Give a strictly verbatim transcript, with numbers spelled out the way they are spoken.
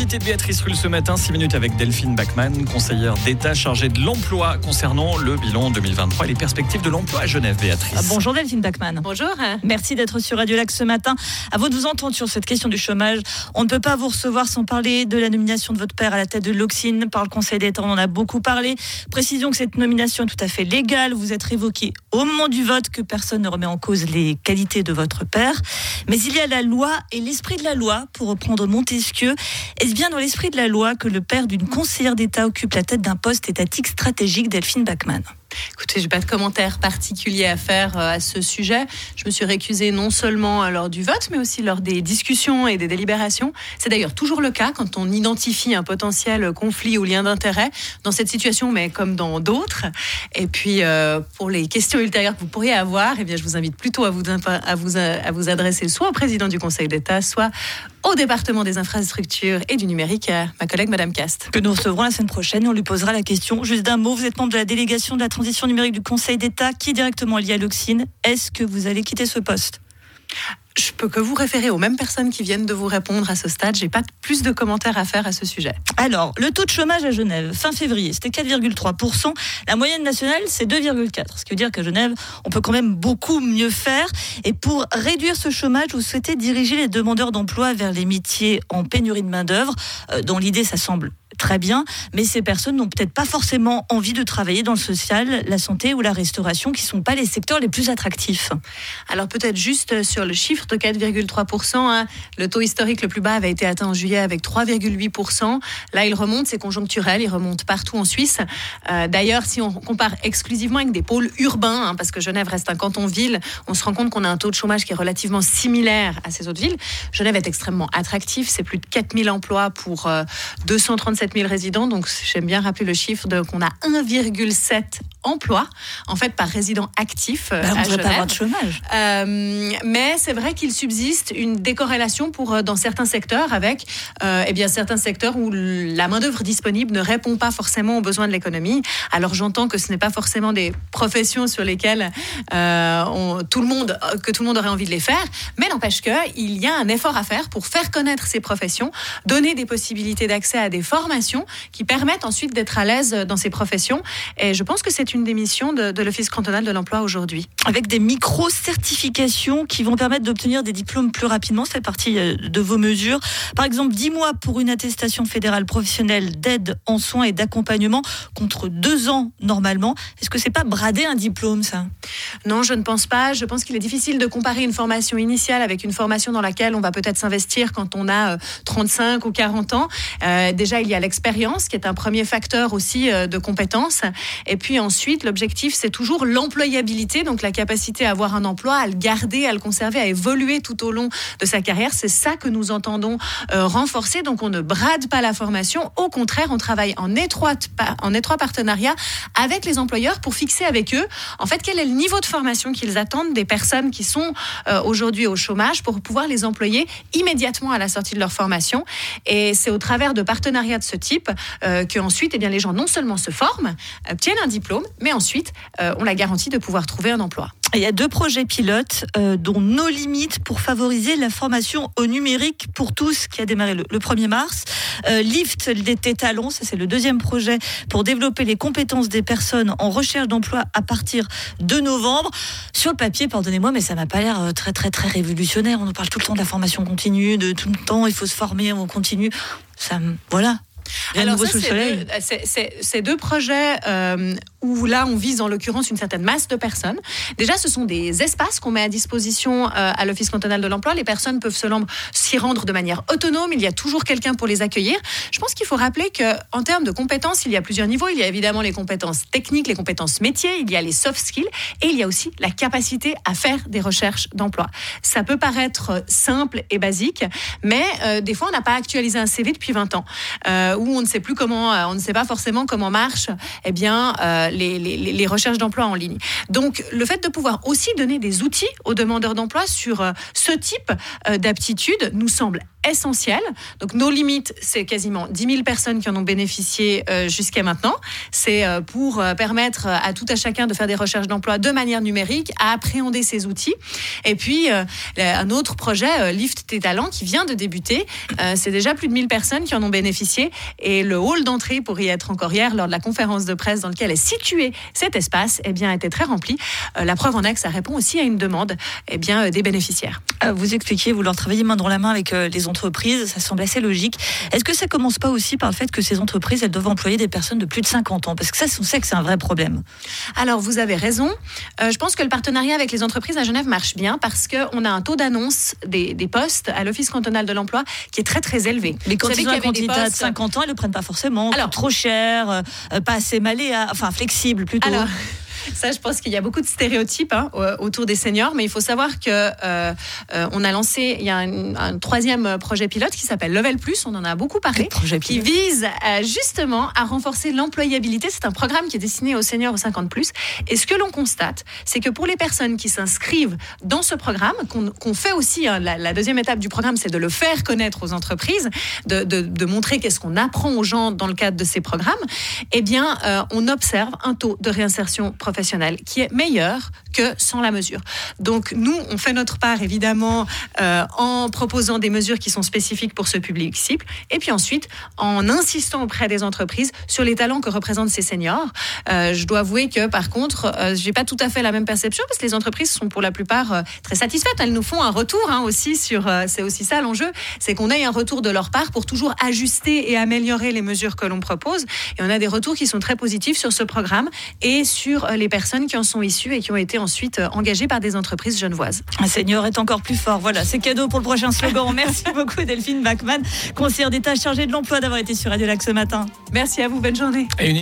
l'invité de Béatrice Rulle ce matin, six minutes avec Delphine Bachmann, conseillère d'État chargée de l'emploi concernant le bilan deux mille vingt-trois et les perspectives de l'emploi à Genève. Béatrice. Bonjour Delphine Bachmann. Bonjour. Merci d'être sur Radio Lac ce matin. À vous de vous entendre sur cette question du chômage. On ne peut pas vous recevoir sans parler de la nomination de votre père à la tête de l'Ocsin par le Conseil d'État. On en a beaucoup parlé. Précision que cette nomination est tout à fait légale. Vous êtes révoqué au moment du vote, que personne ne remet en cause les qualités de votre père. Mais il y a la loi et l'esprit de la loi, pour reprendre Montesquieu. Est-ce bien dans l'esprit de la loi que le père d'une conseillère d'État occupe la tête d'un poste étatique stratégique, Delphine Bachmann? Écoutez, je n'ai pas de commentaire particulier à faire à ce sujet. Je me suis récusée non seulement lors du vote, mais aussi lors des discussions et des délibérations. C'est d'ailleurs toujours le cas quand on identifie un potentiel conflit ou lien d'intérêt dans cette situation, mais comme dans d'autres. Et puis, euh, pour les questions ultérieures que vous pourriez avoir, eh bien, je vous invite plutôt à vous, à vous, à vous adresser soit au président du Conseil d'État, soit au département des infrastructures et du numérique, à ma collègue Madame Cast. Que nous recevrons la semaine prochaine et on lui posera la question. Juste d'un mot, vous êtes membre de la délégation de la transition numérique du Conseil d'État qui est directement liée à l'Ocsin. Est-ce que vous allez quitter ce poste ? Je peux que vous référer aux mêmes personnes qui viennent de vous répondre à ce stade. Je n'ai pas plus de commentaires à faire à ce sujet. Alors, le taux de chômage à Genève, fin février, c'était quatre virgule trois pour cent. La moyenne nationale, c'est deux virgule quatre pour cent. Ce qui veut dire qu'à Genève, on peut quand même beaucoup mieux faire. Et pour réduire ce chômage, vous souhaitez diriger les demandeurs d'emploi vers les métiers en pénurie de main-d'œuvre. Euh, dans l'idée, ça semble très bien, mais ces personnes n'ont peut-être pas forcément envie de travailler dans le social, la santé ou la restauration, qui ne sont pas les secteurs les plus attractifs. Alors peut-être juste sur le chiffre de quatre virgule trois pour cent, hein, le taux historique le plus bas avait été atteint en juillet avec trois virgule huit pour cent. Là, il remonte, c'est conjoncturel, il remonte partout en Suisse. Euh, d'ailleurs, si on compare exclusivement avec des pôles urbains, hein, parce que Genève reste un canton-ville, on se rend compte qu'on a un taux de chômage qui est relativement similaire à ces autres villes. Genève est extrêmement attractif, c'est plus de quatre mille emplois pour euh, deux cent trente-sept mille résidents, donc j'aime bien rappeler le chiffre de, qu'on a un virgule sept emplois en fait par résident actif euh, ben, à on Genève. Pas avoir de chômage. Euh, mais c'est vrai qu'il subsiste une décorrélation pour dans certains secteurs avec euh, eh bien certains secteurs où la main d'œuvre disponible ne répond pas forcément aux besoins de l'économie. Alors j'entends que ce n'est pas forcément des professions sur lesquelles euh, on, tout le monde que tout le monde aurait envie de les faire, mais n'empêche que il y a un effort à faire pour faire connaître ces professions, donner des possibilités d'accès à des formations qui permettent ensuite d'être à l'aise dans ces professions. Et je pense que c'est une des missions de, de l'Office cantonal de l'emploi aujourd'hui. Avec des micro-certifications qui vont permettre d'obtenir des diplômes plus rapidement, ça fait partie de vos mesures. Par exemple, dix mois pour une attestation fédérale professionnelle d'aide en soins et d'accompagnement contre deux ans normalement. Est-ce que c'est pas brader un diplôme, ça ? Non, je ne pense pas. Je pense qu'il est difficile de comparer une formation initiale avec une formation dans laquelle on va peut-être s'investir quand on a trente-cinq ou quarante ans. Euh, déjà, il y a l'expérience qui est un premier facteur aussi euh, de compétences. Et puis ensuite, l'objectif, c'est toujours l'employabilité, donc la capacité à avoir un emploi, à le garder, à le conserver, à évoluer tout au long de sa carrière. C'est ça que nous entendons euh, renforcer. Donc on ne brade pas la formation. Au contraire, on travaille en, étroite, en étroit partenariat avec les employeurs pour fixer avec eux, en fait, quel est le niveau de formation qu'ils attendent des personnes qui sont euh, aujourd'hui au chômage pour pouvoir les employer immédiatement à la sortie de leur formation. Et c'est au travers de partenariats de ce type euh, qu'ensuite, eh bien, les gens non seulement se forment, obtiennent un diplôme, mais ensuite, euh, on la garantie de pouvoir trouver un emploi. Il y a deux projets pilotes, euh, dont No Limites pour favoriser la formation au numérique pour tous, qui a démarré le, le premier mars. Euh, Lift tes talents, ça c'est le deuxième projet pour développer les compétences des personnes en recherche d'emploi à partir de novembre. Sur le papier, pardonnez-moi, mais ça m'a pas l'air très très très révolutionnaire. On nous parle tout le temps de la formation continue, de tout le temps il faut se former, on continue. Ça, voilà. Rien Alors de nouveau ça, sous le c'est soleil. deux, c'est, c'est, c'est deux projets euh, où là on vise en l'occurrence une certaine masse de personnes. Déjà, ce sont des espaces qu'on met à disposition euh, à l'Office cantonal de l'emploi. Les personnes peuvent se rendre, s'y rendre de manière autonome. Il y a toujours quelqu'un pour les accueillir. Je pense qu'il faut rappeler qu'en termes de compétences, il y a plusieurs niveaux. Il y a évidemment les compétences techniques, les compétences métiers, il y a les soft skills et il y a aussi la capacité à faire des recherches d'emploi. Ça peut paraître simple et basique, mais euh, des fois on n'a pas actualisé un C V depuis vingt ans. Euh, où on ne sait plus comment, on ne sait pas forcément comment marchent eh bien, euh, les, les, les recherches d'emploi en ligne. Donc, le fait de pouvoir aussi donner des outils aux demandeurs d'emploi sur euh, ce type euh, d'aptitudes nous semble essentiel. Donc nos limites, c'est quasiment dix mille personnes qui en ont bénéficié euh, jusqu'à maintenant. C'est euh, pour euh, permettre à tout à chacun de faire des recherches d'emploi de manière numérique, à appréhender ces outils. Et puis euh, un autre projet, euh, Lift tes talents, qui vient de débuter. Euh, c'est déjà plus de mille personnes qui en ont bénéficié. Et le hall d'entrée, pour y être encore hier, lors de la conférence de presse dans laquelle est situé cet espace, eh bien, était très rempli. Euh, la preuve en est que ça répond aussi à une demande eh bien, euh, des bénéficiaires. Euh, vous expliquiez, vous leur travaillez main dans la main avec euh, les entreprises, ça semble assez logique. Est-ce que ça commence pas aussi par le fait que ces entreprises, elles doivent employer des personnes de plus de cinquante ans? Parce que ça, on sait que c'est un vrai problème. Alors, vous avez raison. Euh, je pense que le partenariat avec les entreprises à Genève marche bien parce qu'on a un taux d'annonce des, des postes à l'Office cantonal de l'emploi qui est très, très élevé. Mais quand vous ils ont un candidat candidat de cinquante ans, ils ne le prennent pas forcément. Alors, trop cher, euh, pas assez malléable, enfin flexible plutôt. Alors, ça, je pense qu'il y a beaucoup de stéréotypes hein, autour des seniors, mais il faut savoir que euh, euh, on a lancé, il y a un, un troisième projet pilote qui s'appelle Level Plus, on en a beaucoup parlé, qui vise euh, justement à renforcer l'employabilité. C'est un programme qui est destiné aux seniors aux cinquante plus. Et ce que l'on constate, c'est que pour les personnes qui s'inscrivent dans ce programme, qu'on, qu'on fait aussi, hein, la, la deuxième étape du programme, c'est de le faire connaître aux entreprises, de, de, de montrer qu'est-ce qu'on apprend aux gens dans le cadre de ces programmes. Eh bien, euh, on observe un taux de réinsertion professionnelle qui est meilleur que sans la mesure. Donc nous, on fait notre part évidemment euh, en proposant des mesures qui sont spécifiques pour ce public cible et puis ensuite en insistant auprès des entreprises sur les talents que représentent ces seniors. Euh, je dois avouer que par contre, euh, j'ai pas tout à fait la même perception parce que les entreprises sont pour la plupart euh, très satisfaites. Elles nous font un retour hein, aussi sur, euh, c'est aussi ça l'enjeu, c'est qu'on ait un retour de leur part pour toujours ajuster et améliorer les mesures que l'on propose. Et on a des retours qui sont très positifs sur ce programme et sur euh, les personnes qui en sont issues et qui ont été ensuite engagées par des entreprises genevoises. Un senior est encore plus fort. Voilà, c'est cadeau pour le prochain slogan. Merci beaucoup Delphine Bachmann, conseillère d'État chargée de l'emploi, d'avoir été sur Radio Lac ce matin. Merci à vous, bonne journée. Et une